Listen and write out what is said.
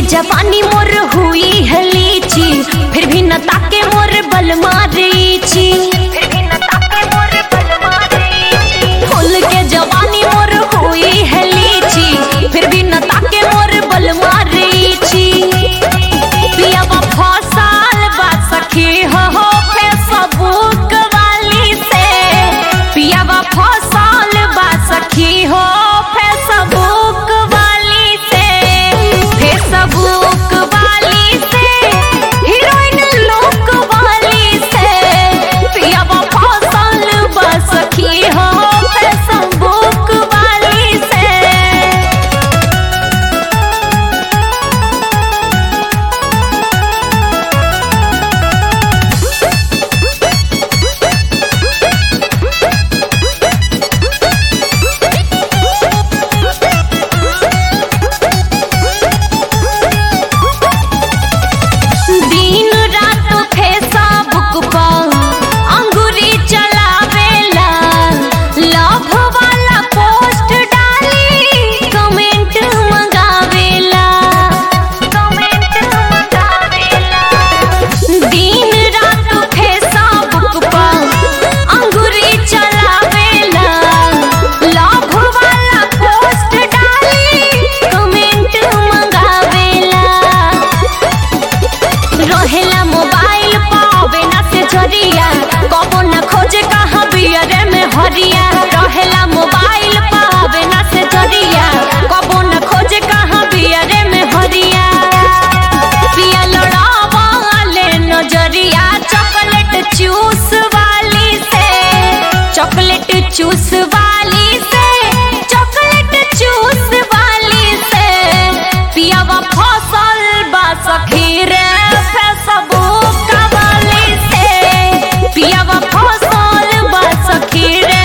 जवानी मोर हुई है लीची, फिर भी न ताके मोर बल मारीची। फूल के जवानी मोर हुई है लीची, फिर भी न ताके मोर बल मारीची। पियावा फसल बा सखी हो फेसबुक वाली से, पियावा फसल बा सखी हो फेसबुक वाली से, फेसबुक वाली से, हीरोइन लुक वाली से, पियावा फसल बा सखी हो फेसबुक वाली से। दिन रात फेसबुक पर अंगूरी चलावेला, लव वाला पोस्ट डाली कमेंट मंगावेला, दिन रात फेसबुक पर अंगूरी चलावेला, लव वाला पोस्ट डाली कमेंट मंगावेला। रहेला मोबाइल पावे ना से जरिया, कबो न खोजे कहाँ बियरे में हरिया। रहेला मोबाइल पावे ना से जरिया, कबो न खोजे कहाँ बियरे में हरिया। पिया लड़ावा ले नजरिया चॉकलेट चूस वाली से, चॉकलेट चूस वाली से, चॉकलेट चूस वाली से, पियावा फसल बा सखी रे फेसबुक वाली से, पियावा फसल बा सखी रे